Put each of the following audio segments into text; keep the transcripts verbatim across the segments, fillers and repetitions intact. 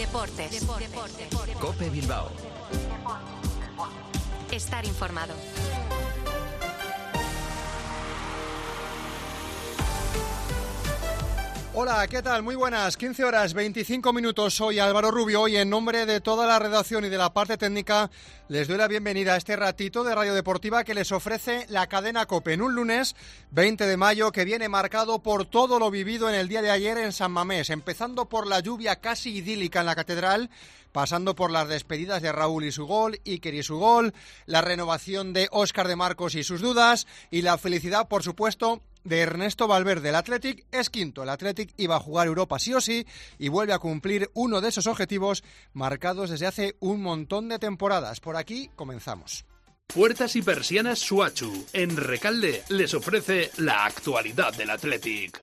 Deportes. Deportes. Deportes. COPE Bilbao. Estar informado. Hola, ¿qué tal? Muy buenas, quince horas veinticinco minutos, soy Álvaro Rubio y en nombre de toda la redacción y de la parte técnica les doy la bienvenida a este ratito de Radio Deportiva que les ofrece la cadena COPE en un lunes veinte de mayo que viene marcado por todo lo vivido en el día de ayer en San Mamés, empezando por la lluvia casi idílica en la catedral, pasando por las despedidas de Raúl y su gol, Iker y su gol, la renovación de Óscar de Marcos y sus dudas y la felicidad, por supuesto, de Ernesto Valverde. El Athletic es quinto, el Athletic iba a jugar Europa sí o sí y vuelve a cumplir uno de esos objetivos marcados desde hace un montón de temporadas. Por aquí comenzamos. Puertas y persianas Suachu, en Recalde, les ofrece la actualidad del Athletic.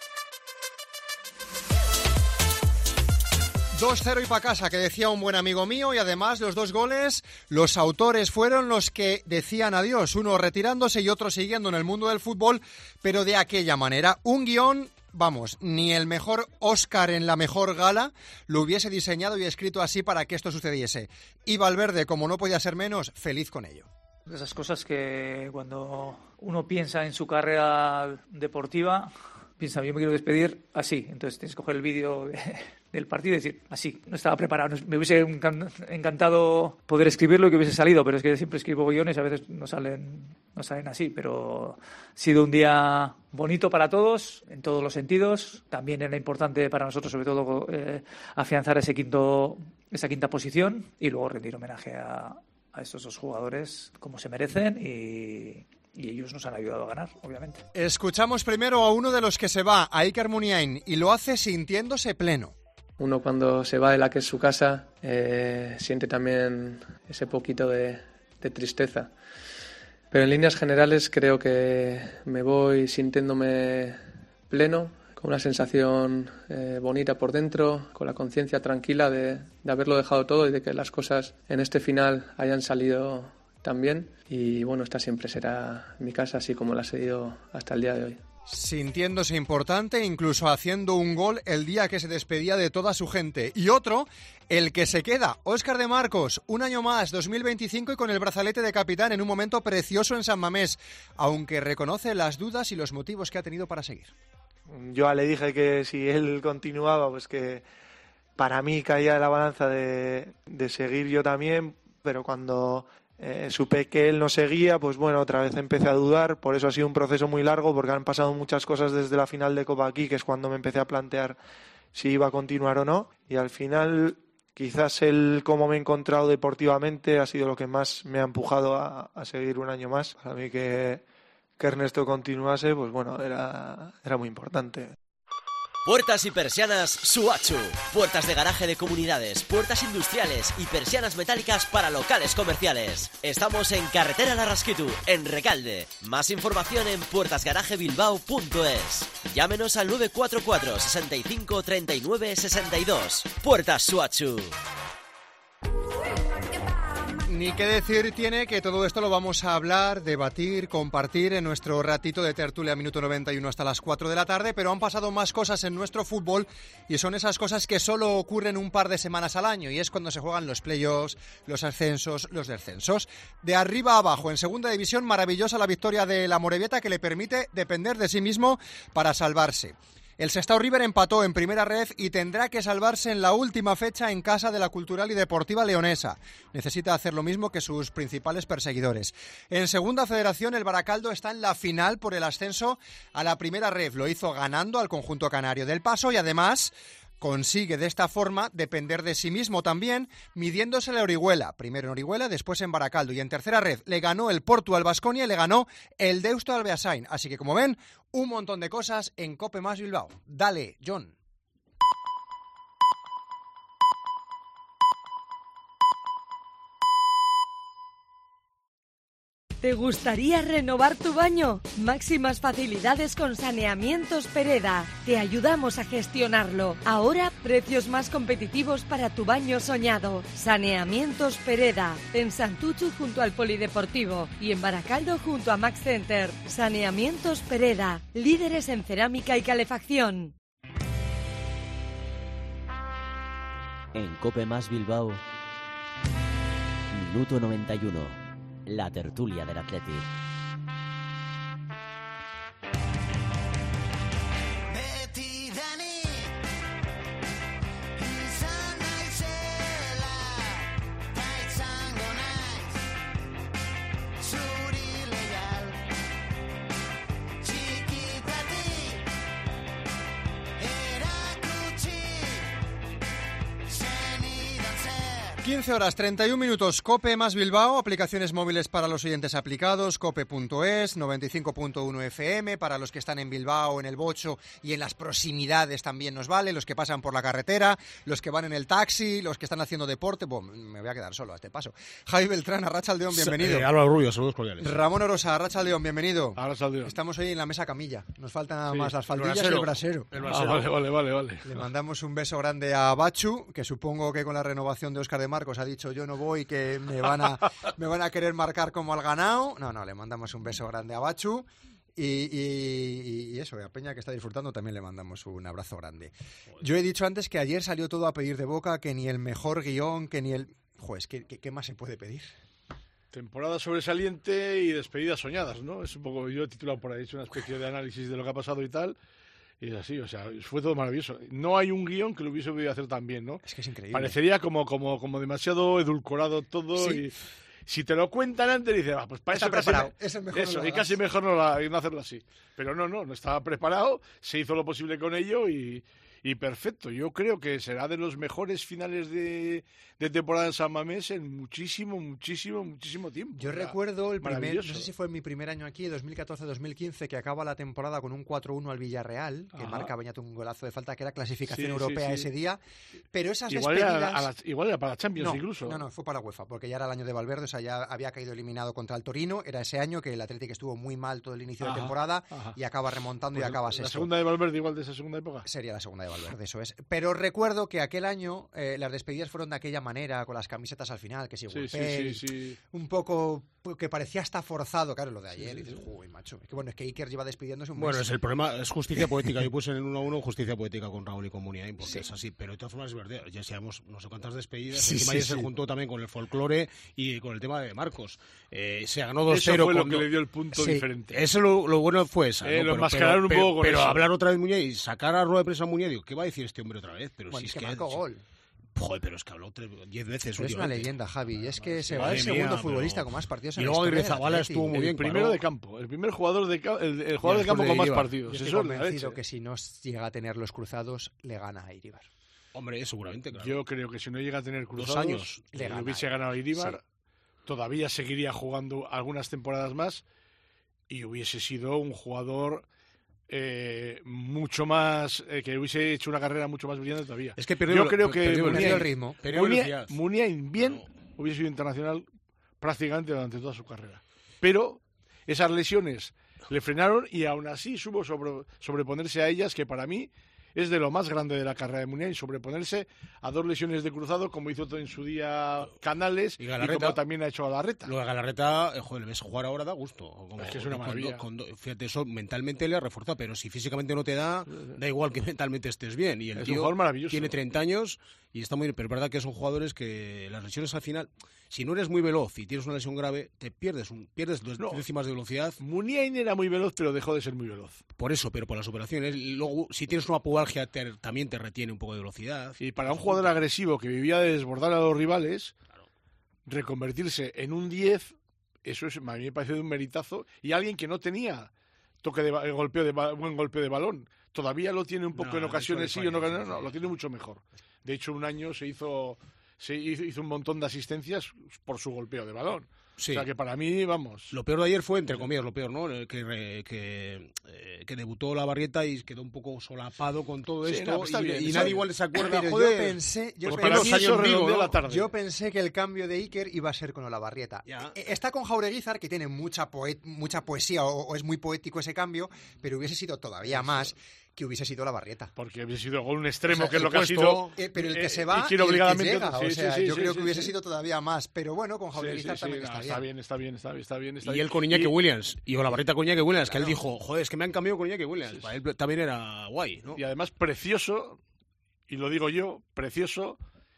dos cero y pa' casa, que decía un buen amigo mío, y además los dos goles, los autores fueron los que decían adiós, uno retirándose y otro siguiendo en el mundo del fútbol, pero de aquella manera. Un guión, vamos, ni el mejor Óscar en la mejor gala lo hubiese diseñado y escrito así para que esto sucediese. Y Valverde, como no podía ser menos, feliz con ello. Esas cosas que cuando uno piensa en su carrera deportiva, piensa, yo me quiero despedir así, entonces tienes que coger el vídeo de, del partido y decir, así, no estaba preparado, me hubiese encantado poder escribirlo y que hubiese salido, pero es que siempre escribo guiones y a veces no salen, no salen así, pero ha sido un día bonito para todos, en todos los sentidos, también era importante para nosotros, sobre todo, eh, afianzar ese quinto, esa quinta posición y luego rendir homenaje a, a estos dos jugadores como se merecen y... Y ellos nos han ayudado a ganar, obviamente. Escuchamos primero a uno de los que se va, a Iker Muniain, y lo hace sintiéndose pleno. Uno cuando se va de la que es su casa eh, siente también ese poquito de, de tristeza. Pero en líneas generales creo que me voy sintiéndome pleno, con una sensación eh, bonita por dentro, con la conciencia tranquila de, de haberlo dejado todo y de que las cosas en este final hayan salido también, y bueno, esta siempre será mi casa, así como la ha sido hasta el día de hoy. Sintiéndose importante, incluso haciendo un gol el día que se despedía de toda su gente. Y otro, el que se queda, Óscar de Marcos, un año más, dos mil veinticinco, y con el brazalete de capitán en un momento precioso en San Mamés, aunque reconoce las dudas y los motivos que ha tenido para seguir. Yo le dije que si él continuaba, pues que para mí caía la balanza de, de seguir yo también, pero cuando Eh, supe que él no seguía, pues bueno, otra vez empecé a dudar. Por eso ha sido un proceso muy largo, porque han pasado muchas cosas desde la final de Copa aquí, que es cuando me empecé a plantear si iba a continuar o no, y al final quizás el cómo me he encontrado deportivamente ha sido lo que más me ha empujado a, a seguir un año más. Para mí que, que Ernesto continuase, pues bueno, era, era muy importante. Puertas y persianas Suachu. Puertas de garaje de comunidades, puertas industriales y persianas metálicas para locales comerciales. Estamos en Carretera Larrasquitu, en Recalde. Más información en puertas garaje bilbao punto es. Llámenos al nueve cuatro cuatro, sesenta y cinco, treinta y nueve, sesenta y dos. Puertas Suachu. Ni qué decir tiene que todo esto lo vamos a hablar, debatir, compartir en nuestro ratito de tertulia minuto noventa y uno hasta las cuatro de la tarde, pero han pasado más cosas en nuestro fútbol y son esas cosas que solo ocurren un par de semanas al año, y es cuando se juegan los playoffs, los ascensos, los descensos. De arriba a abajo, en segunda división, maravillosa la victoria de la Morevieta, que le permite depender de sí mismo para salvarse. El Sestao River empató en primera red y tendrá que salvarse en la última fecha en casa de la Cultural y Deportiva Leonesa. Necesita hacer lo mismo que sus principales perseguidores. En segunda federación, el Baracaldo está en la final por el ascenso a la primera red. Lo hizo ganando al conjunto canario del Paso y además consigue de esta forma depender de sí mismo también, midiéndose la Orihuela. Primero en Orihuela, después en Baracaldo. Y en tercera red le ganó el Portu al Baskonia y le ganó el Deusto al Beasain. Así que, como ven, un montón de cosas en Cope Más Bilbao. Dale, John. ¿Te gustaría renovar tu baño? Máximas facilidades con Saneamientos Pereda. Te ayudamos a gestionarlo. Ahora, precios más competitivos para tu baño soñado. Saneamientos Pereda. En Santuchu junto al Polideportivo y en Baracaldo junto a Max Center. Saneamientos Pereda. Líderes en cerámica y calefacción. En COPE más Bilbao, minuto noventa y uno, la tertulia del Athletic. quince horas treinta y un minutos, COPE más Bilbao, aplicaciones móviles para los oyentes aplicados, cope punto es, noventa y cinco punto uno F M, para los que están en Bilbao, en el Bocho y en las proximidades también nos vale, los que pasan por la carretera, los que van en el taxi, los que están haciendo deporte. Bueno, me voy a quedar solo a este paso. Javi Beltrán, Arratsaldeon, bienvenido. Eh, Álvaro Rubio, saludos cordiales. Ramón Orosa, Arratsaldeon, bienvenido. Arratsaldeon. Estamos hoy en la mesa camilla, nos faltan nada sí, más las faldillas el y el brasero. El brasero. Ah, vale, vale, vale, vale. Le mandamos un beso grande a Bachu, que supongo que con la renovación de Óscar de Marcos ha dicho yo no voy, que me van a me van a querer marcar como al ganado. No, no, le mandamos un beso grande a Bachu y, y, y eso, a Peña que está disfrutando también le mandamos un abrazo grande. Yo he dicho antes que ayer salió todo a pedir de boca, que ni el mejor guión, que ni el... Joder, ¿qué, qué, qué más se puede pedir? Temporada sobresaliente y despedidas soñadas, ¿no? Es un poco, yo he titulado por ahí, he hecho una especie de análisis de lo que ha pasado y tal. Y es así, o sea, fue todo maravilloso. No hay un guión que lo hubiese podido hacer tan bien, ¿no? Es que es increíble. Parecería como, como, como demasiado edulcorado todo. Sí. Y si te lo cuentan antes, dices, ah, pues para está eso preparado. Casi, eso, mejor eso no y casi mejor no, la, no hacerlo así. Pero no, no, no estaba preparado, se hizo lo posible con ello y, y perfecto. Yo creo que será de los mejores finales de, de temporada en San Mamés en muchísimo, muchísimo, muchísimo tiempo. Yo Era recuerdo el primer, no sé si fue mi primer año aquí, dos mil catorce dos mil quince, que acaba la temporada con un cuatro uno al Villarreal, que Ajá. marca Beñat un golazo de falta, que era clasificación sí, europea sí, sí. ese día. Pero esas igual despedidas... Era a la, igual era para la Champions no, incluso. No, no, fue para la UEFA, porque ya era el año de Valverde, o sea, ya había caído eliminado contra el Torino. Era ese año que el Atlético estuvo muy mal todo el inicio Ajá. de temporada Ajá. y acaba remontando pues y acaba sexto. ¿La segunda de Valverde igual de esa segunda época? Sería la segunda de Valverde, eso es. Pero recuerdo que aquel año eh, las despedidas fueron de aquella manera, con las camisetas al final, que si sí, sí, sí, sí. un poco que parecía hasta forzado, claro, lo de ayer, sí, sí, y dices, uy, macho. Es que bueno, es que Iker lleva despidiéndose un mes. Bueno, es el problema, es justicia poética. Yo puse en el uno a uno justicia poética con Raúl y con Muniain, porque sí. es así, pero de todas formas es verdad, ya sabemos no sé cuántas despedidas, sí, encima sí, sí. se juntó también con el folclore y con el tema de Marcos. Eh, se ganó dos cero. Eso fue cuando... lo que le dio el punto sí. diferente. Eso lo, lo bueno fue esa, eh, ¿no? Lo enmascararon un poco con pero, eso. Pero hablar otra vez Muniain y sacar a rueda de prensa a Muniain, digo, ¿qué va a decir este hombre otra vez? Pero bueno, si es es que, que marcó gol. Joder, pero es que habló diez veces. Es una leyenda, Javi. Y es que se va Madre el segundo mía, futbolista pero... con más partidos en y la luego historia. Aguirrezabala estuvo muy bien. El primero paró. de campo, el primer jugador de campo, el, el jugador de campo con más partidos. Yo estoy Eso convencido que si no llega a tener los cruzados, le gana a Iribar. Hombre, seguramente, claro. Yo creo que si no llega a tener cruzados, Dos años, le, le hubiese ganado a Iribar. Sí. Todavía seguiría jugando algunas temporadas más y hubiese sido un jugador... Eh, mucho más eh, que hubiese hecho una carrera mucho más brillante todavía. Es que perdió, yo creo que perdió Muniain, el ritmo. Muniain, Muniain bien no. hubiese sido internacional prácticamente durante toda su carrera, pero esas lesiones le frenaron y aún así supo sobre, sobreponerse a ellas, que para mí es de lo más grande de la carrera de Muniain, sobreponerse a dos lesiones de cruzado, como hizo en su día Canales y, y como también ha hecho Galarreta. Lo de Galarreta, eh, joder, le ves jugar ahora da gusto. Como, es que es una maravilla. Con, con, fíjate, eso mentalmente le ha reforzado, pero si físicamente no te da, da igual que mentalmente estés bien. Y el es tío un jugador maravilloso. Tiene treinta años y está muy bien, pero es verdad que son jugadores que las lesiones al final, si no eres muy veloz y tienes una lesión grave, te pierdes un, pierdes dos no. décimas de velocidad. Muniain era muy veloz, pero dejó de ser muy veloz. Por eso, pero por las operaciones. Luego, si tienes una pubalgia, te, también te retiene un poco de velocidad. Y para un jugador agresivo que vivía de desbordar a los rivales, claro. reconvertirse en un diez, eso es, a mí me parece de un meritazo. Y alguien que no tenía toque de golpeo de buen golpeo de balón, todavía lo tiene un poco no, en ocasiones sí o no, no, no, lo tiene mucho mejor. De hecho, un año se hizo se hizo, hizo un montón de asistencias por su golpeo de balón. Sí. O sea que para mí, vamos... Lo peor de ayer fue, entre comillas, lo peor, ¿no? Que, que, eh, que debutó Lavarrieta y quedó un poco solapado con todo sí, esto. No, y, bien, y nadie igual se acuerda, pero joder. Yo pensé, yo, pues pensé, para eso vivo, ¿no? la tarde. yo pensé que el cambio de Iker iba a ser con Olavarrieta. Ya. Está con Jaureguizar, que tiene mucha, poet, mucha poesía, o, o es muy poético ese cambio, pero hubiese sido todavía más... que hubiese sido Lavarrieta. Porque hubiese sido un extremo, o sea, que es lo puesto, que ha sido... Eh, pero el que se va y, y, y obligadamente llega. Sí, o sea, sí, sí, yo sí, creo sí, que hubiese sí. sido todavía más. Pero bueno, con Jaureguizar sí, sí, también sí, está, no, bien. está bien. Está bien, está bien, está bien, está y bien. él con Iñaki y... Williams. Y Olavarrieta con Iñaki Williams, claro. Que él dijo, joder, es que me han cambiado con Iñaki Williams. Sí, sí. Para él también era guay, ¿no? Y además precioso, y lo digo yo, precioso,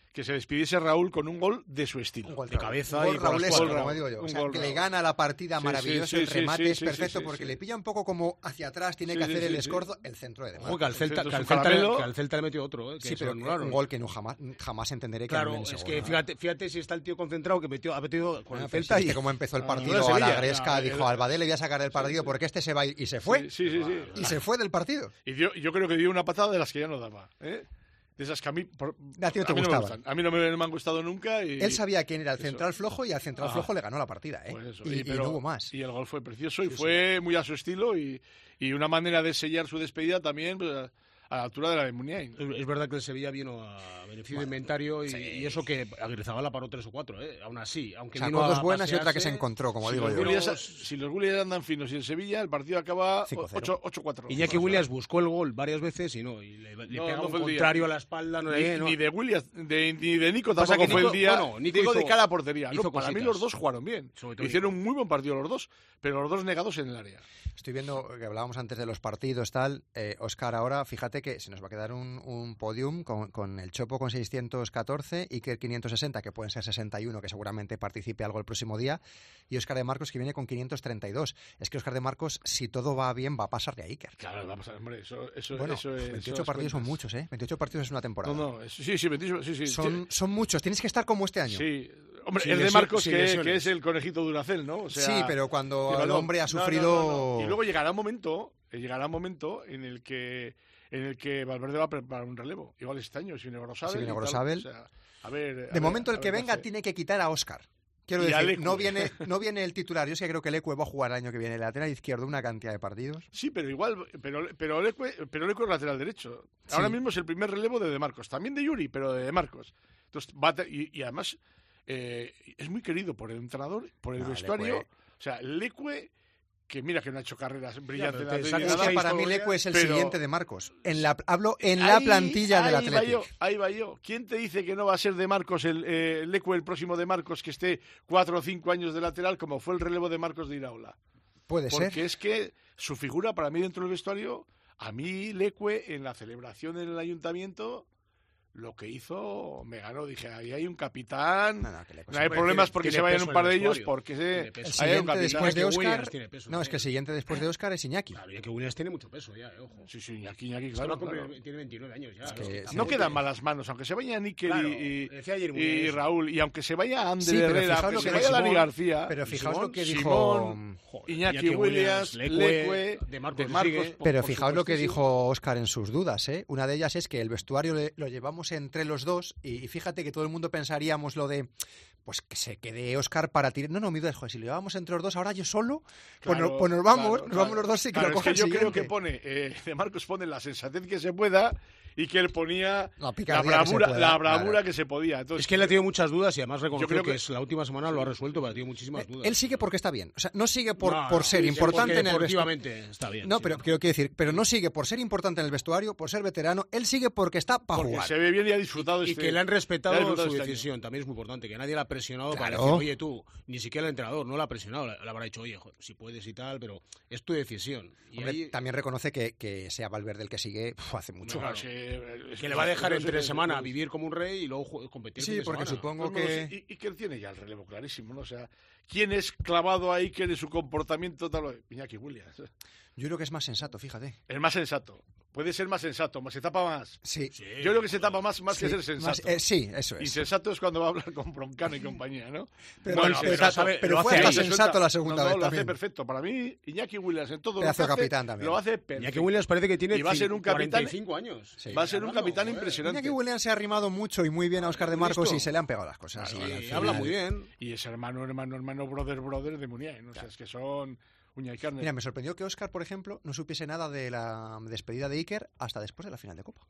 que se despidiese Raúl con un gol de su estilo. Un gol de Raúl. cabeza un gol y por las Raúlesco, cuadras. como digo yo. Un O sea, gol que le Raúl. gana la partida Sí, maravilloso, sí, el sí, remate sí, es sí, perfecto sí, porque sí. le pilla un poco como hacia atrás, tiene Sí, que sí, hacer sí, el sí. escorzo, el centro de Ojo, que al Celta, Centro que al es un Celta, caramelo. que al Celta le metió otro, ¿eh? Que Sí, se pero lo anularon. un gol que no jamás, jamás entenderé que Claro, anulen ese es gol, que ¿no? fíjate, fíjate si está el tío concentrado que metió, ha metido con Ah, el pero Celta si y viste cómo empezó el Ah, partido no, a la Sevilla. Gresca, Ah, dijo, el- Albadé le voy a sacar del partido porque este se va y, y se fue. Sí, sí, sí. sí. Y se fue del partido. Y dio- yo creo que dio una patada de las que ya no daba. ¿eh? De esas que a mí, por- A ti no te a mí no me gustaban. gustan. A mí no me, no me han gustado nunca. Y, Él sabía quién era el eso. central flojo y al central Ajá. flojo le ganó la partida, ¿eh? Pues eso. y, y pero- no hubo más. Y el gol fue precioso y fue muy a su estilo y, y una manera de sellar su despedida también pues, a, a la altura de la de Muniain. Es verdad que el Sevilla vino a beneficio de inventario y, y eso que Agrizabala paró tres o cuatro, ¿eh? Aún así, aunque Sacó vino a dos buenas y otra que se pasearse, encontró, como Si digo los, yo. Williams, si los Williams andan finos y en Sevilla, el partido acaba cinco cero. ocho ocho cuatro. Iñaki Williams buscó el gol varias veces y no, y le, le No, pega no un fue el día. contrario a la espalda. No, Ni, eh, no. ni de Williams, de, ni de Nico Pasa tampoco que fue Nico- el día. bueno, Nico Digo de hizo- cara a portería. hizo No, para mí cositas. los dos jugaron bien. Sobre todo Hicieron un muy buen partido los dos, pero los dos negados en el área. Estoy viendo que hablábamos antes de los partidos, tal. Eh, Óscar, ahora fíjate que se nos va a quedar un, un podium con, con el Chopo con seiscientos catorce, Iker quinientos sesenta, que pueden ser sesenta y uno, que seguramente participe algo el próximo día, y Óscar de Marcos, que viene con quinientos treinta y dos. Es que Óscar de Marcos, si todo va bien, va a pasarle a Iker. Claro, vamos a ver, hombre, eso, eso, Bueno, eso es. veintiocho son las partidos son cuentas. muchos, ¿eh? veintiocho partidos es una temporada. No, no, eso- sí, sí, veintiocho, sí, sí. son, son muchos, tienes que estar como este año. Sí, hombre, Sin el de lesión- Marcos, sin que, lesiones. que es el conejito Duracell, ¿no? O sea, sí, pero cuando que el no, hombre ha no, no, sufrido... no, no. Y luego llegará un momento, eh, llegará un momento en el que en el que Valverde va a preparar un relevo. Igual este año, si viene Grosabel. Si viene y tal. Grosabel. O sea, a ver, a De ver, momento a el que ver qué venga hace. tiene que quitar a Óscar. Quiero Y a decir, Lecu. no viene, no viene el titular. Yo sí que creo que Lecu va a jugar el año que viene el lateral izquierdo una cantidad de partidos. Sí, pero igual, pero pero Leque, pero Leque es lateral derecho. Sí. Ahora mismo es el primer relevo de De Marcos, también de Yuri, pero de De Marcos. Entonces va a te- y, y además eh, es muy querido por el entrenador, por el No, vestuario. Leque. O sea, Leque, que mira que no ha hecho carreras brillantes. pero te en la sacas Atlético, Es que seis para mí todavía, Lecu es el pero- siguiente de Marcos. En la, hablo en la Ahí- plantilla del ahí va yo, Atlético. ahí va yo. ¿Quién te dice que no va a ser de Marcos el eh, Leque, el próximo de Marcos, que esté cuatro o cinco años de lateral, como fue el relevo de Marcos de Iraola? Puede Porque ser. es que su figura, para mí, dentro del vestuario, a mí, Leque, en la celebración en el ayuntamiento, lo que hizo me ganó. Dije, ahí hay un capitán. No, no, que Lecu No hay siempre problemas tiene- porque tiene se vayan peso un en par el de ellos, vestuario. porque se, Tiene peso. El ahí hay un siguiente capitán. después de Que Óscar... Williams tiene peso, No, es que el siguiente después de Óscar es Iñaki. Claro, ya que Williams tiene mucho peso ya, eh, ojo. Sí, sí, Iñaki, Iñaki, Esto claro, va a cumplir- claro. Tiene veintinueve años ya. Es que ¿no? sí. No Tampoco quedan te- malas manos, aunque se vaya Níker Claro, y, decía ayer y, muy bien y eso. Raúl, y aunque se vaya Ander Sí, pero Herrera, fijaos que lo se que vaya dijo- Dani García, Pero fijaos Simón, lo que dijo... Simón, Joder, Iñaki Williams, Leque, Leque, De Marcos, De Marcos, sigue. por- Pero por fijaos lo que supuestísimo. dijo Óscar en sus dudas, ¿eh? Una de ellas es que el vestuario le- lo llevamos entre los dos y, y fíjate que todo el mundo pensaríamos lo de pues que se quede Óscar para tirar. No, no, mi duda es, joder, si lo llevamos entre los dos, ahora yo solo, pues, Claro, no- pues nos vamos, claro, nos claro. vamos los dos y que Claro, lo es coja que yo el creo siguiente. que pone, eh, De Marcos pone la sensatez que se pueda y que él ponía La la picardía que se bravura, pueda, la bravura claro. que se podía. Entonces, Es que él ha tenido muchas dudas y además reconoció creo que, que- es la última semana lo ha resuelto, pero ha tenido muchísimas dudas. Él sigue porque está bien. O sea, no sigue por, No, por no, ser sí, importante porque en el vestuario. deportivamente está bien. No, sí. pero quiero decir, pero no sigue por ser importante en el vestuario, por ser veterano. Él sigue porque está para porque jugar. se ve bien y ha disfrutado Y este- que le han le ha respetado disfrutado su este año. decisión, también es muy importante, que nadie le ha presionado para Claro. decir, oye tú, ni siquiera el entrenador, no le ha presionado, le, le habrá dicho, oye, joder, si puedes y tal, pero es tu decisión. Y Hombre, ahí, también reconoce que, que sea Valverde el que sigue uf, hace mucho. Claro, Claro. sí, es que le va a dejar no sé, entre es- semana es- vivir como un rey y luego ju- competir Sí, fin de porque semana. supongo Pues no que... sé, y, y que él tiene ya el relevo clarísimo, ¿no? O sea, ¿quién es clavado ahí que en su comportamiento tal? Iñaki Williams. Yo creo que es más sensato, fíjate. El más sensato. Puede ser más sensato, más se tapa más. Sí. Sí, Yo creo que se tapa más, más que Sí, ser sensato. más- eh, sí, eso es. Insensato es cuando va a hablar con Broncano y compañía, ¿no? Pero, No, pero- no, pero- sensato, sabe- pero lo fue hace hasta ahí. sensato la segunda no, no, vez lo también. hace perfecto. Para mí, Iñaki Williams en todo lo que Pedazo de hace, capitán también. lo hace perfecto. Iñaki Williams parece que tiene Y va a ser un capitán- cuarenta y cinco años. Sí. Va a ser un Hablando, capitán joder. impresionante. Iñaki Williams se ha arrimado mucho y muy bien a Óscar de Marcos ¿Listo? y se le han pegado las cosas. Sí, y al y habla final- muy bien. Y es hermano, hermano, hermano, brother, brother de Muniain. ¿no? O sea, es que son uña y carne. Mira, me sorprendió que Óscar, por ejemplo, no supiese nada de la despedida de Iker hasta después de la final de Copa.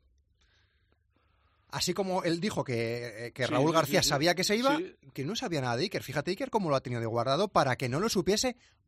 Así como él dijo que, que Sí, Raúl sí, García sí, sí. sabía que se iba, Sí. que no sabía nada de Iker. Fíjate Iker cómo lo ha tenido de guardado para que no lo supiese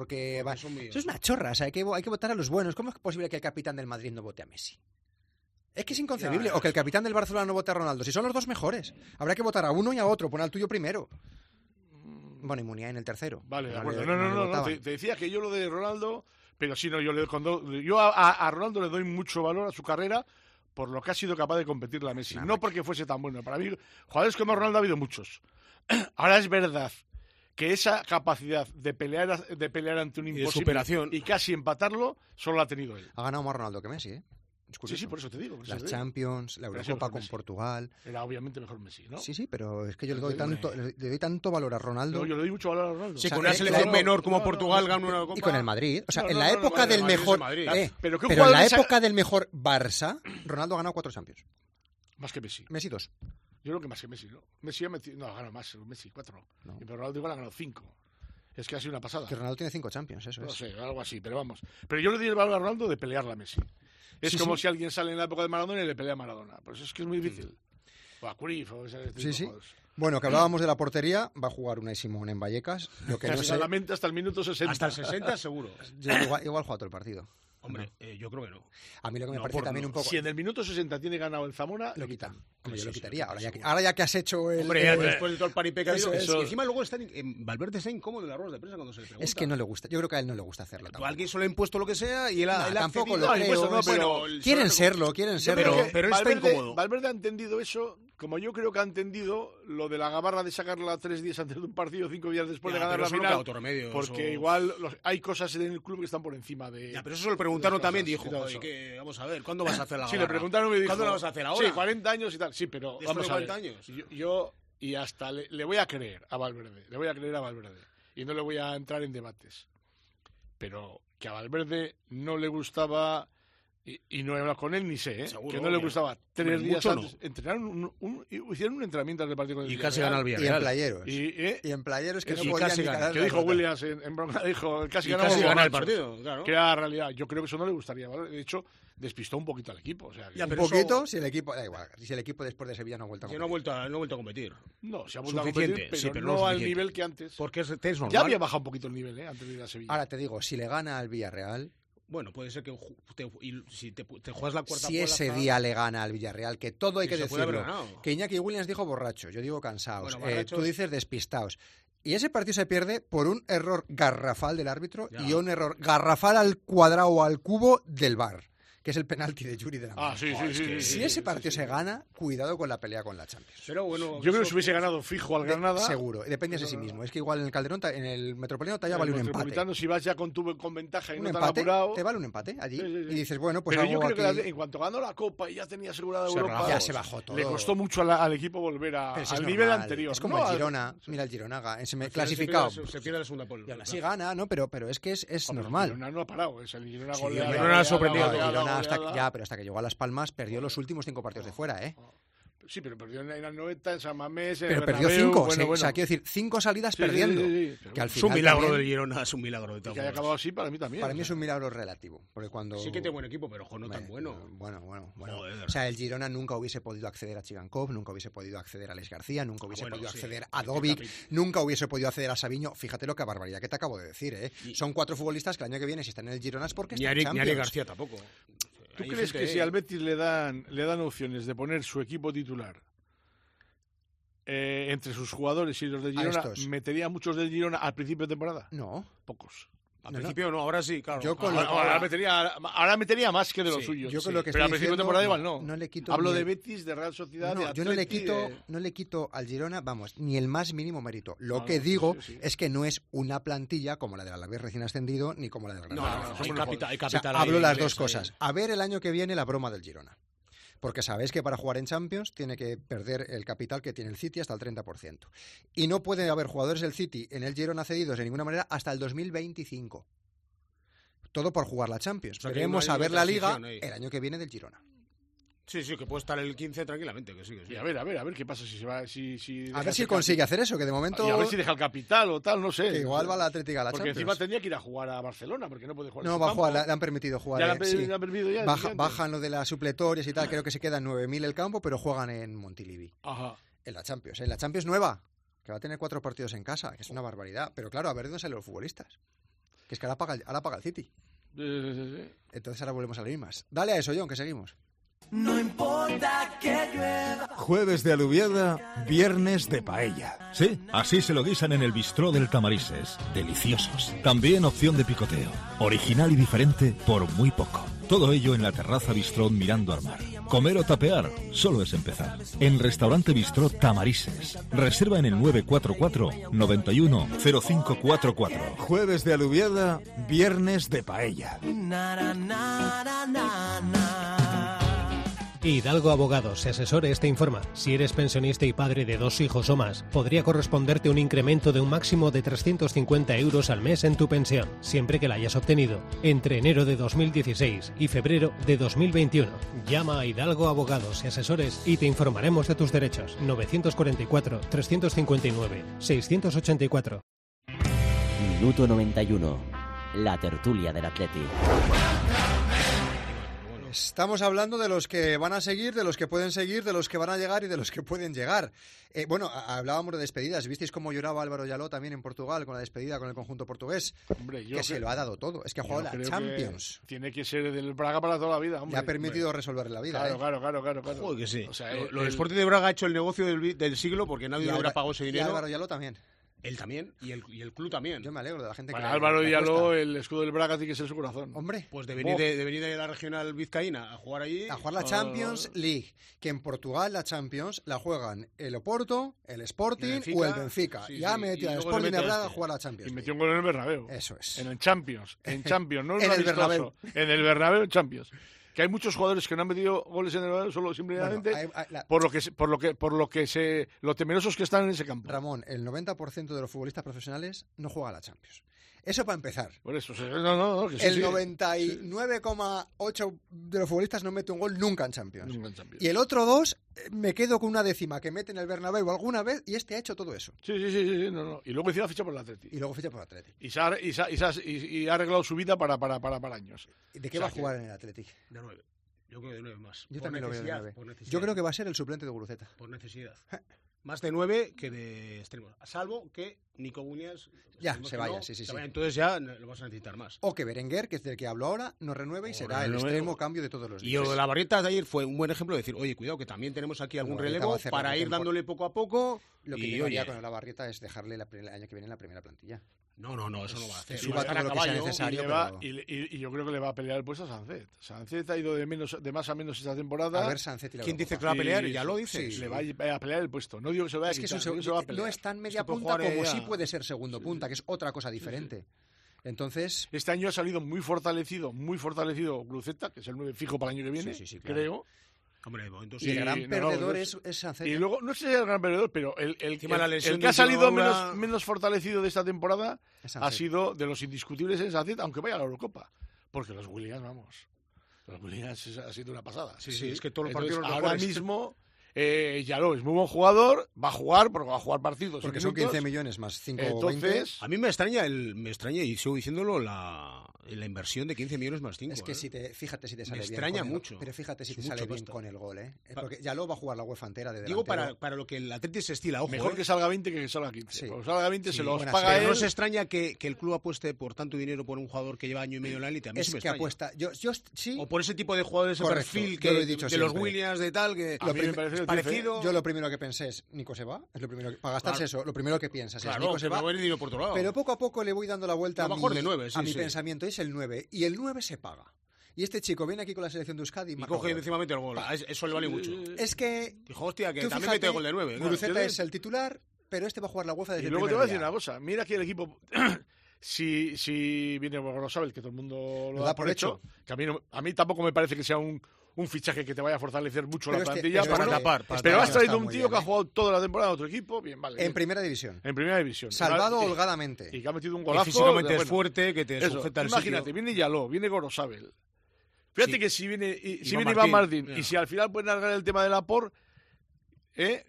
porque... Va... Son muy- Eso es una chorra, o sea, hay que, hay que votar a los buenos. ¿Cómo es posible que el capitán del Madrid no vote a Messi? Es que es inconcebible. Ya, ya, o que el capitán del Barcelona no vote a Ronaldo. Si son los dos mejores. Habrá que votar a uno y a otro. Pon al tuyo primero. Bueno, y Muniain en el tercero. Vale, de no acuerdo. le- No, no, le no, no, votaban. te, te decía que yo lo de Ronaldo, pero sí, no, yo, le, cuando, yo a, a- a Ronaldo le doy mucho valor a su carrera por lo que ha sido capaz de competir la Messi. Una No porque fuese tan bueno. Para mí, jugadores como Ronaldo ha habido muchos. Ahora es verdad que esa capacidad de pelear, de pelear ante un de imposible superación. y casi empatarlo, solo la ha tenido él. Ha ganado más Ronaldo que Messi, ¿eh? Es Sí, curioso. sí, por eso te digo. por eso Las te digo. Champions, la Pero Eurocopa sí, mejor con Messi. Portugal. Era obviamente mejor Messi, ¿no? Sí, sí, pero es que yo le doy Hombre. tanto, le le doy tanto valor a Ronaldo. No, yo le doy mucho valor a Ronaldo. Sí, O sea, con una eh, selección no, menor como no, no, Portugal no. gana una copa. Y con el Madrid. O sea, No, en no, la no, no, época Madrid, del Madrid es mejor. el Madrid. eh, Pero ¿qué pero en la jugadores ha- época del mejor Barça, Ronaldo ha ganado cuatro Champions. Más que Messi. Messi dos. Yo creo que más que Messi, ¿no? Messi ha metido... No, ha ganado más, Messi, cuatro. No. Y pero Ronaldo igual ha ganado cinco. Es que ha sido una pasada. Que Ronaldo tiene cinco Champions, eso No es. sé, algo así, pero vamos. Pero yo le doy el valor a Ronaldo de pelearla a Messi. Es Sí, como sí. si alguien sale en la época de Maradona y le pelea a Maradona. Pues es que es muy difícil. O a Cruyff, o ese tipo Sí, de sí. jugadores. Bueno, que hablábamos de la portería, va a jugar Unai Simón en Vallecas. Lo que no Casi sé, la mente hasta el minuto sesenta. Hasta el sesenta seguro. yo igual, igual juega todo el partido. Hombre, eh, yo creo que no. A mí lo que me No, parece por también no. un poco... Si en el minuto sesenta tiene ganado el Zamora, Lo quitan. Hombre, yo Sí, lo sí, quitaría. sí, Ahora ya, que, seguro. ahora ya que has hecho el... Hombre, ya el- después de todo el paripé que ha Eso habido. es. Y encima luego está, en- Valverde está incómodo en las ruedas de prensa cuando se le pregunta. Es que no le gusta. Yo creo que a él no le gusta hacerlo Tú tampoco. a alguien solo ha impuesto lo que sea y él ha, No, él ha tampoco accedido. lo No, impuesto creo. no, es- pero el Quieren solo- serlo, quieren Yo serlo. creo Pero- que pero él está Valverde, incómodo. Valverde ha entendido eso, como yo creo que ha entendido lo de la gabarra de sacarla tres días antes de un partido, cinco días después Ya, de ganar pero la eso no final. queda otro remedio, porque eso- igual los- hay cosas en el club que están por encima de... Ya, pero eso se lo preguntaron de también. cosas Dijo, y todo joder, eso. que, vamos a ver, ¿cuándo vas a hacer la Sí, le gabarra? preguntaron y me dijo... ¿Cuándo la vas a hacer ahora? Sí, cuarenta años y tal. Sí, pero Después vamos de a ver. cuarenta años. Yo, yo- y hasta le, le voy a creer a Valverde. Le voy a creer a Valverde. Y no le voy a entrar en debates. Pero que a Valverde no le gustaba... Y, y no he hablado con él ni sé, ¿eh? Seguro, que no le obvio. gustaba tres Hombre, días mucho antes. no. Entrenaron un, un- hicieron un entrenamiento antes del partido con el Y casi Villarreal. gana el Y en Villarreal. playeros. Y, eh, Y en playeros que y no podían casi ni gana. ganar que la dijo derrota. Williams en, en bronca, dijo, casi Y ganamos casi gana el borrachos. partido, claro. Que era la realidad. Yo creo que eso no le gustaría. ¿vale? De hecho, despistó un poquito al equipo. O sea, que- Ya, Un pero poquito, eso- si el equipo... Da igual, si el equipo después de Sevilla no ha vuelto a Que no ha competir. vuelto a, no ha vuelto a competir. no, se ha vuelto a Suficiente, competir, pero, sí, pero no, no al suficiente. nivel que antes. Porque es, es normal. Ya había bajado un poquito el nivel, ¿eh? Antes de ir a Sevilla. Ahora te digo, si le gana al Villarreal, Bueno, puede ser que ju- te, y si te, te juegas la cuarta si ese plaza- día le gana al Villarreal, que todo hay Y que se puede haber decirlo, ganado. que Iñaki Williams dijo borrachos, yo digo cansados, Bueno, eh, borrachos- tú dices despistados. Y ese partido se pierde por un error garrafal del árbitro Ya. y un error garrafal al cuadrado o al cubo del V A R, que es el penalti de Yuri de la Ah, Mano. sí, sí, es sí, que- sí, Si sí, ese sí, partido sí, se sí. gana, cuidado con la pelea con la Champions. Pero bueno, Yo creo que eso- si hubiese ganado fijo al De- Granada. seguro, depende de sí mismo. Es que igual en el Calderón, ta- en el Metropolitano te ya vale el un empate. Metropolitano, si vas ya con, tu, con ventaja y Un no te han empate, apurado. te vale un empate allí. Sí, sí, sí. Y dices, bueno, pues pero yo hago creo aquí... que la- en cuanto ganó la Copa y ya tenía asegurada Se Europa, relajó. Ya se bajó todo. le costó mucho a la- al equipo volver a- Pero si es al normal. nivel anterior. Es como No, el al- Girona. Mira el Girona, ga- se me al final se clasificado. pierde la- Se pierde la segunda por Y aún así gana, ¿no? Pero, pero es que es, es Hombre, el normal. Girona no ha parado. Es el Girona Sí, goleada, el Girona ha sorprendido. No, el goleada, Girona hasta- goleada. ya, pero hasta que llegó a Las Palmas perdió los últimos cinco partidos de fuera, ¿eh? Sí, pero perdió en el noventa, en San Mamés, en Pero el perdió Bernabéu, cinco, bueno, sí, bueno. o sea, quiero decir, cinco salidas Sí, sí, perdiendo. sí, sí, sí. Que al Es final un milagro también- del Girona, es un milagro de Y todas que haya formas. acabado así, para mí también. Para o mí es sea. un milagro relativo, porque cuando... Sí que tiene buen equipo, pero ojo, no tan Hombre, bueno. Bueno, bueno, bueno. Joder. O sea, el Girona nunca hubiese podido acceder a Chigankov, nunca hubiese podido acceder a Alex García, nunca hubiese bueno, podido sí. acceder a El Dovic, capi- nunca hubiese podido acceder a Sabiño. Fíjate lo que barbaridad que te acabo de decir, ¿eh? Y- Son cuatro futbolistas que el año que viene, si están en el Girona, es porque Ni están Ari, en ni Ari Champions. García tampoco. ¿Tú Hay crees gente, que eh, si al Betis le dan, le dan opciones de poner su equipo titular eh, entre sus jugadores y los de Girona, estos. metería a muchos del Girona al principio de temporada? No. Pocos. Al No, no. principio no, ahora sí, claro. Yo con Ahora, lo- ahora metería, ahora metería más que de los Sí, suyos. yo con Sí. lo que Pero al estoy principio de diciendo, temporada no, igual no. no le quito Hablo ni de el- Betis, de Real Sociedad, No, de yo no le Atleti, quito, de- no le quito al Girona, vamos, ni el más mínimo mérito. Lo No, que no, digo sí, sí. es que no es una plantilla como la del Alavés recién ascendido, ni como la del No, Granada. no, no, son hay muy capital, hay O sea, capital hablo ahí las inglés, dos ahí. cosas. A ver el año que viene la broma del Girona. Porque sabéis que para jugar en Champions tiene que perder el capital que tiene el City hasta el treinta por ciento. Y no puede haber jugadores del City en el Girona cedidos de ninguna manera hasta el dos mil veinticinco. Todo por jugar la Champions. O sea, que Veremos no hay a ver una la Liga transición ahí. el año que viene del Girona. Sí, sí, que puede estar el quince tranquilamente, que sí, que sí. Y a ver, a ver, a ver qué pasa si se va. Si, si A deja ver si ese consigue hacer eso, que de capi- momento... Y a ver si deja el capital o tal, no sé. que igual va la Atlética a la Porque Champions. encima tendría que ir a jugar a Barcelona, porque no puede jugar en No, su va a campo. jugar, le, le han permitido jugar. Ya le han eh, pe- sí. le han permitido ya, Baja- estudiantes. bajan lo de las supletorias y tal, creo que se quedan nueve mil el campo, pero juegan en Montilivi. Ajá. En la Champions, en la Champions nueva, que va a tener cuatro partidos en casa, que es una barbaridad. Pero claro, a ver de dónde salen los futbolistas. Que es que ahora paga, el- ahora paga el City. Sí, sí, sí, sí. Entonces ahora volvemos a las mismas. Dale a eso, John, que seguimos. No importa que llueva. Jueves de alubiada, viernes de paella. Sí, así se lo guisan en el bistró del Tamarises. Deliciosos. También opción de picoteo. Original y diferente por muy poco. Todo ello en la terraza bistró mirando al mar. Comer o tapear, solo es empezar. En Restaurante Bistró Tamarises. Reserva en el nueve cuatro cuatro, noventa y uno, cero cinco cuatro cuatro. Jueves de alubiada, viernes de paella. Na, na, na, na, na. Hidalgo Abogados y Asesores te informa. Si eres pensionista y padre de dos hijos o más, podría corresponderte un incremento de un máximo de trescientos cincuenta euros al mes en tu pensión, siempre que la hayas obtenido entre enero de dos mil dieciséis y febrero de dos mil veintiuno. Llama a Hidalgo Abogados y Asesores y te informaremos de tus derechos. novecientos cuarenta y cuatro, trescientos cincuenta y nueve, seiscientos ochenta y cuatro. Minuto noventa y uno. La tertulia del Atleti. Estamos hablando de los que van a seguir, de los que pueden seguir, de los que van a llegar y de los que pueden llegar. Eh, bueno, a- hablábamos de despedidas. ¿Visteis cómo lloraba Álvaro Yaló también en Portugal con la despedida con el conjunto portugués? Hombre, yo que se creo- lo ha dado todo. Es que ha Yo jugado la creo Champions. que tiene que ser del Braga para toda la vida, hombre. Le ha permitido resolverle la vida. Claro, ¿eh? claro, claro, claro, claro. Joder, que sí. O sea, lo, el- lo del el- Sporting de Braga ha hecho el negocio del, vi- del siglo porque nadie Y le hubiera Alba- pagado ese y dinero. Álvaro Yaló también. Él también, y el, y el club también. Yo me alegro de la gente Para que le- Álvaro le Diallo, apuesta. el escudo del Braga tiene que ser su corazón. Hombre, Pues de venir, Oh. de, de venir de la regional vizcaína a jugar allí. a jugar la Ah. Champions League, que en Portugal la Champions la juegan el Oporto, el Sporting El Benfica. o el Benfica. Sí, y ya sí, mete y al luego se Sporting de mete Braga a este. jugar la Champions Y League. metió un gol en el Bernabéu. Eso es. En el Champions. En Champions, no en, En un el amistoso. Bernabéu. En el Bernabéu, en Champions. Que hay muchos jugadores que no han metido goles en el Bernabéu solo simplemente Bueno, hay- hay- la- por lo que se- por lo que por lo que se lo temerosos que están en ese campo. Ramón, el noventa por ciento de los futbolistas profesionales no juega a la Champions. Eso para empezar. Por eso, o sea, no, no, no, que sí, El sí. noventa y nueve coma ocho de los futbolistas no mete un gol nunca en Champions. Nunca en Champions. Y el otro dos, eh, me quedo con una décima que mete en el Bernabéu alguna vez y este ha hecho todo eso. Sí, sí, sí, sí, sí, no, no. Y luego encima ficha por el Atleti. Y luego ficha por Atleti. Y, se ha, y, se ha- y se ha- y- y ha arreglado su vida para, para, para, para años. ¿De qué O sea va a que- jugar en el Atleti? De nueve. Yo creo que de nueve más. Yo Por también lo veo de necesidad, nueve. por necesidad. Yo creo que va a ser el suplente de Guruceta. Por necesidad. Más de nueve que de extremos. Salvo que Nico Williams Ya, esperemos se que vaya, no, sí, sí, se sí. vaya. Entonces ya lo vas a necesitar más. O que Berenguer, que es del que hablo ahora, nos renueve y O será el renueve. extremo cambio de todos los Y días. lo de la Barrieta de ayer fue un buen ejemplo de decir, oye, cuidado que también tenemos aquí algún Barrieta va relevo a hacer para la ir temporada. dándole poco a poco. Lo que y, yo haría oye, con la Barrieta es dejarle la, el año que viene en la primera plantilla. No, no, no, eso no va a hacer. suba Va a estar todo a lo que sea caballo. necesario. Y, le pero- va- y le- y- y yo creo que le va a pelear el puesto a Sancet. Sancet ha ido de menos de más a menos esta temporada. A ver, Sánchez y la ¿Quién dice que Eurocopa. va a pelear? Y- Ya lo dice. sí, le va a pelear el puesto. No digo que se lo vaya a Es que es un quitar, digo que seg- se lo va a pelear. no es tan media Esto puede punta jugar como ya- sí puede ser segundo punta, que es otra cosa diferente. Entonces, Este año ha salido muy fortalecido, muy fortalecido Gruceta, que es el nueve fijo para el año que viene, Sí, sí, sí, claro. creo. Hombre, de momento y sí. el gran no, no, perdedor no es, es Sánchez. Y luego, no sé si es el gran perdedor, pero el, el, Encima el- la lesión el que de ha salido Extremadura- menos, menos fortalecido de esta temporada Es ha Sánchez. sido de los indiscutibles en Sánchez, aunque vaya a la Eurocopa. Porque los Williams, vamos, los Williams es- ha sido una pasada. Sí, sí, es que todos los Entonces, partidos los ahora mejores. mismo, eh, Yaló es muy buen jugador, va a jugar, porque va a jugar partidos. Porque y son minutos. quince millones más cinco o veinte. Entonces, A mí me extraña, el, me extraña y sigo diciéndolo, la, la inversión de quince millones más cinco. Es que ¿eh? si te, fíjate si te Me sale bien. extraña con el- mucho. Pero fíjate si Es te mucho sale bien pasta. con el gol, ¿eh? Pa- Porque ya lo va a jugar la UEFA entera de Digo para, delantero. para lo que el Atleti se estila, ojo. mejor ¿eh? que salga veinte que que salga quince. Sí. Cuando salga veinte Sí, se los buenas paga Pero él. no se extraña que, que el club apueste por tanto dinero por un jugador que lleva año y medio en la élite. A mí Es sí me que extraña. apuesta. Yo, yo sí. O por ese tipo de jugadores de Correcto, perfil yo que lo he dicho de los siempre. Williams, de tal, que A mí me prim- parece que parecido. Yo lo primero que pensé es, Nico se va, es lo primero que, para gastarse Claro. eso, lo primero que piensas Claro, es, Nico que se me va, va a venir dinero por otro lado. pero poco a poco le voy dando la vuelta A a, lo mi, mejor de nueve, sí, a mi sí. pensamiento, es el nueve, y el nueve se paga. Y este chico viene aquí con la selección de Euskadi y, y marca coge un gol. encima mete el gol. Pa. A es- Eso le vale mucho. Es que, Dijo, hostia, que tú también fíjate, mete gol de nueve. claro. Guruceta es el titular, pero este va a jugar la UEFA desde Y el luego te primer voy a decir día. una cosa. Mira aquí el equipo. si, si viene Gorosabel, que todo el mundo lo, Lo da por hecho, hecho. que a mí, no- a mí tampoco me parece que sea un, un fichaje que te vaya a fortalecer mucho Pero la este- plantilla. pero para este- tapar. este Pero año has está traído un muy tío bien, que ha ¿eh? jugado toda la temporada en otro equipo. Bien, vale. En bien. primera división. En primera división. Salvado Y- holgadamente. Y que ha metido un Y golazo. físicamente es bueno, fuerte, que te eso, sujeta el imagínate, sitio. viene Yaló, viene Gorosabel. Fíjate Sí. que si viene, y, si Iván viene Iván Martín, Martín, mira. y si al final pueden largar el tema del Apor, ¿eh?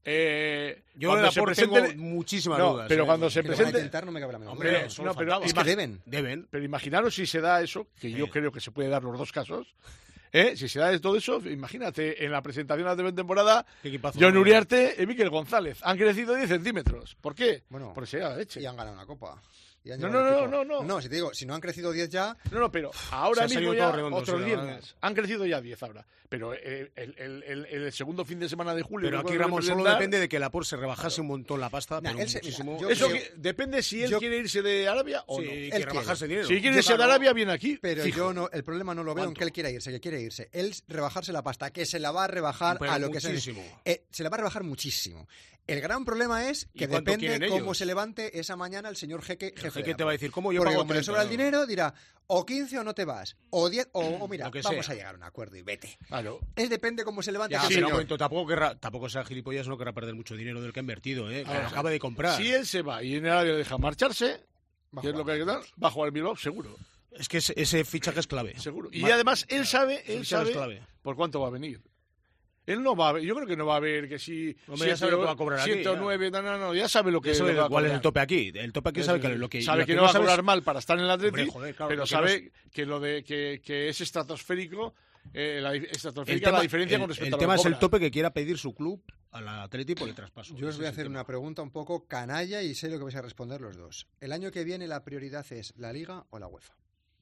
Eh, Yo cuando de se Laporte presente- tengo muchísimas no, dudas. pero ¿eh? cuando se Que lo van a presente, intentar, no me cabe la menor Hombre, duda. no, solo pero faltaba. Es que deben. Deben. pero imaginaros si se da eso, que yo Sí. creo que se puede dar los dos casos, ¿eh? Si se da todo eso, imagínate, en la presentación de la temporada, Qué equipazo. John Uriarte y Miquel González han crecido diez centímetros. ¿Por qué? Bueno, Porque se da leche. Y han ganado una copa. Y han No, llevado no, el no, equipo. no, no. No, si te digo, si no han crecido diez ya... No, no, pero ahora Se ha mismo salido ya todo redondo, otros sí, diez la verdad. más. Han crecido ya diez ahora. Pero el, el, el, el, el segundo fin de semana de julio... Pero que aquí puede Ramón solo representar- depende de que Laporte se rebajase un montón la pasta, Nah, pero él se- mira, muchísimo. yo Eso creo- que- depende si él yo- quiere irse de Arabia o Sí, no. que Él quiere. rebajarse dinero. Si quiere irse de Arabia, viene aquí. Pero fijo. yo no, el problema no lo veo en ¿Cuánto? que él quiera irse, que quiere irse. Él rebajarse la pasta, que se la va a rebajar Pero a lo que sea. muchísimo. Eh, se la va a rebajar muchísimo. El gran problema es que ¿Y cuánto depende quieren cómo ellos? se levante esa mañana el señor jeque jefe. jeque de te va a Laporte. decir, ¿cómo yo Porque pago como le treinta, sobra el ¿no? dinero, dirá o quince o no te vas, o diez, o, o mira, Lo que vamos sea. a llegar a un acuerdo y vete. Claro. Es depende cómo se levante Ya, ese pero un señor. momento, tampoco, querrá, tampoco sea gilipollas, no querrá perder mucho dinero del que ha invertido, ¿eh? Que Ah, lo acaba de comprar. Si él se va y en Arabia le deja marcharse, Va a que es jugar lo que hay que dar, va a jugar el Bilbao, seguro. Es que ese, ese fichaje es clave. Seguro. Y Va- además él claro, sabe, ese él fichaje es sabe clave. por cuánto va a venir. Él no va a ver, yo creo que no va a ver que si Hombre, ya sabe lo que va a cobrar aquí, siete o ya. nueve, no, no, no, ya sabe lo que, Eso lo es, que va a ¿cuál es cobrar. el tope aquí? El tope aquí Eso sabe es, que lo que sabe lo que no va a sabes- cobrar mal para estar en el Atleti, Hombre, joder, claro, pero lo que sabe no es- que lo de que, que es estratosférico, eh, la El estratosférica tema, la diferencia el- con respecto el a lo tema que es el cobra. tope que quiera pedir su club al Atleti por el traspaso. Yo os Ese voy a es el hacer tema. una pregunta un poco canalla y sé lo que vais a responder los dos. ¿El año que viene la prioridad es la Liga o la UEFA?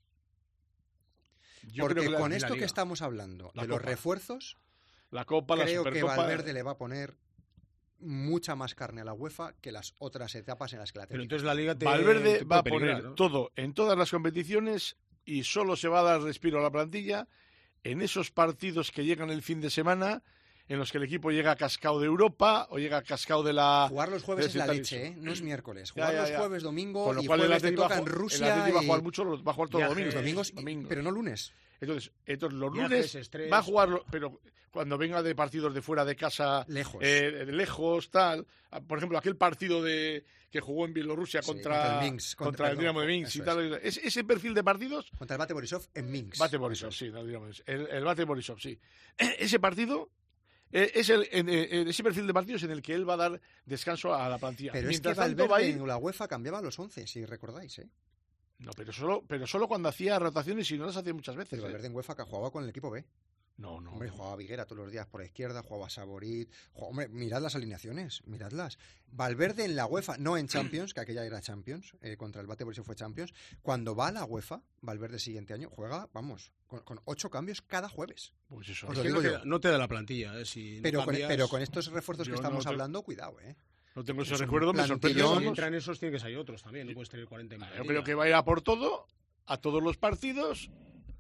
Yo Porque creo que la- con la esto Liga. que estamos hablando La de los Copa. refuerzos, La Copa, la creo que Supercopa... Valverde le va a poner mucha más carne a la UEFA que las otras etapas en las que la Pero Atlético. entonces la Liga te Valverde te va a puede peligrar, poner ¿no? todo en todas las competiciones y solo se va a dar respiro a la plantilla en esos partidos que llegan el fin de semana en los que el equipo llega cascado de Europa o llega cascado de la... Jugar los jueves es de la tal- leche, ¿eh? No es miércoles. Ya, Jugar ya, los ya. jueves, domingo Con lo y cual el jueves te Atleti va a toca en jugar- Rusia el Atleti va a y- jugar mucho, los- va a jugar todos los Viajes, domingos. domingos, y- pero no lunes. Entonces, entonces los Viajes, lunes estrés. va a jugar, pero cuando venga de partidos de fuera de casa, Lejos. eh, de lejos, tal. Ah, Por ejemplo, aquel partido de que jugó en Bielorrusia Sí, contra, contra el Minsk, contra contra- el Dinamo de perdón, Minsk y eso tal. Es- ese perfil de partidos, Contra el Bate Borisov en Minsk. Bate Borisov, sí, no, digamos, el, el Bate Borisov, sí. Ese partido eh, es el, en- en ese perfil de partidos en el que él va a dar descanso a la plantilla. Pero Mientras es que tanto, va a Valverde ir- en la UEFA cambiaba los once, si recordáis, ¿eh? No, pero solo, pero solo cuando hacía rotaciones y no las hacía muchas veces. Pero ¿eh? Valverde en UEFA que jugaba con el equipo B. No, no. Hombre, no. jugaba Viguera todos los días por la izquierda, jugaba Saborit. jugaba- Hombre, mirad las alineaciones, miradlas. Valverde en la UEFA, no en Champions, que aquella era Champions, eh, contra el Bate Borisov fue Champions. Cuando va a la UEFA, Valverde el siguiente año juega, vamos, con, con ocho cambios cada jueves. Pues eso. Os Es lo que digo no, te, yo. da- no te da la plantilla, ¿eh? Si no Pero con, cambias- pero con estos refuerzos que Yo estamos no te- hablando, cuidado, ¿eh? No tengo ese Es un recuerdo, me sorprende. plantillón. Si vamos. entran esos, tiene que salir otros también. No puedes tener cuarenta en Yo plantilla. creo que va a ir a por todo, a todos los partidos,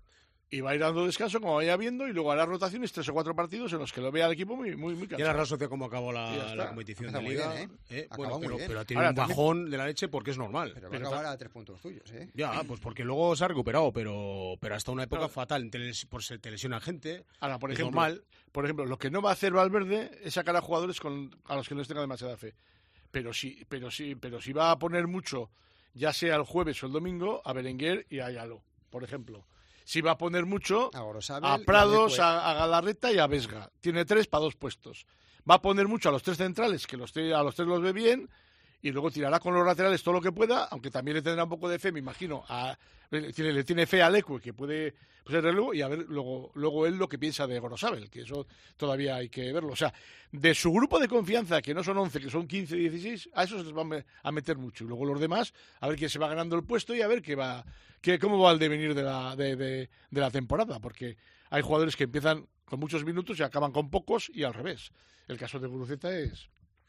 y va a ir dando descanso como vaya viendo, y luego hará rotaciones, tres o cuatro partidos en los que lo vea al equipo muy, muy, muy Ya la cansado. Real Sociedad cómo acabó Y ya la, está. la competición Empieza de muy Liga. bien, ¿eh? ¿eh? Acaba Bueno, muy pero, bien. pero tiene Ahora, un también- bajón de la leche porque es normal. Pero va Pero a acabar ta- a tres puntos tuyos, ¿eh? Ya, pues porque luego se ha recuperado, pero, pero hasta una época Claro. fatal. Te les- por se te lesiona gente. Ahora, por es ejemplo, normal. por ejemplo, lo que no va a hacer Valverde es sacar a jugadores con, a los que no les tenga demasiada fe. Pero sí, pero sí, pero sí va a poner mucho, ya sea el jueves o el domingo, a Berenguer y a Ayaló, por ejemplo. Sí va a poner mucho A Gorosabel a y Prados, Leque. a, a Galarreta y a Vesga. Tiene tres para dos puestos. Va a poner mucho a los tres centrales, que los tre- a los tres los ve bien, y luego tirará con los laterales todo lo que pueda, aunque también le tendrá un poco de fe, me imagino. A, le, tiene, le tiene fe a Leque, que puede pues, el relevo, y a ver luego, luego él lo que piensa de Gorosabel, que eso todavía hay que verlo. O sea, de su grupo de confianza, que no son once, que son quince, dieciséis, a esos les va a, me- a meter mucho. Y luego los demás, a ver quién se va ganando el puesto y a ver qué va, qué, cómo va el devenir de la, de, de, de la temporada, porque hay jugadores que empiezan con muchos minutos y acaban con pocos, y al revés. El caso de Guruceta es...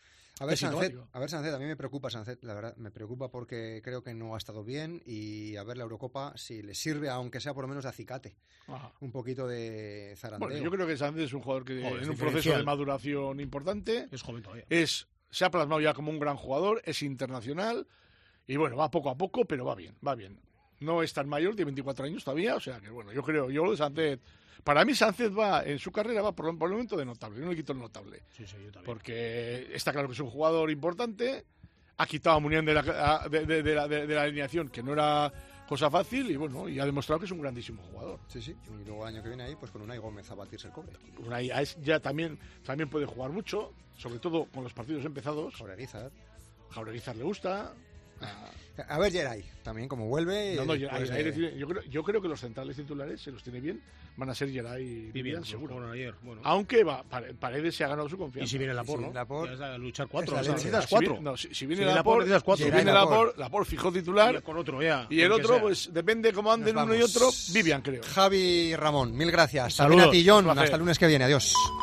A ver, es Sancet, sintomático. a ver, Sancet, a mí me preocupa Sancet, la verdad, me preocupa porque creo que no ha estado bien y a ver la Eurocopa si le sirve, aunque sea por lo menos de acicate, Ajá. un poquito de zarandeo. Bueno, yo creo que Sánchez es un jugador que Joder, es en un proceso diferencial. de maduración importante. Es joven todavía. Es, se ha plasmado ya como un gran jugador, es internacional y bueno, va poco a poco, pero va bien, va bien. No es tan mayor, tiene veinticuatro años todavía, o sea que bueno, yo creo, yo Sánchez, para mí Sánchez va, en su carrera va por, por el momento de notable, yo no le quito el notable, Sí, sí, yo también. porque está claro que es un jugador importante, ha quitado a Munián de la, a- de, de- de la, de- de la alineación, que no era cosa fácil, y bueno, y ha demostrado que es un grandísimo jugador. Sí, sí, y luego el año que viene ahí, pues con Unai Gómez a batirse el cobre. Unai es- ya también, también puede jugar mucho, sobre todo con los partidos empezados. Jaureguizar. Jaureguizar le gusta. a- A ver, Geray, también como vuelve. No, no, eh, Geray, pues, Geray eh, tiene- yo, creo, yo creo que los centrales titulares, se los tiene bien, van a ser Geray y Vivian, seguro. Bueno, ayer, bueno. Aunque va, Pare- Paredes se ha ganado su confianza. Y si viene Laporte, Sí, ¿no? Laporte. Ya es a luchar cuatro. Es O la sea, leche. necesitas Si cuatro. viene, no, si, si Si viene viene Laporte, Laporte, necesitas cuatro. si Geray, viene Laporte. Laporte, Laporte fijo titular. Y con otro ya. Y el con que otro, sea. pues depende cómo anden Nos uno y vamos. otro, Vivian, creo. Javi Ramón, mil gracias. Saludos, También a ti, John. un placer. Hasta el lunes que viene. Adiós.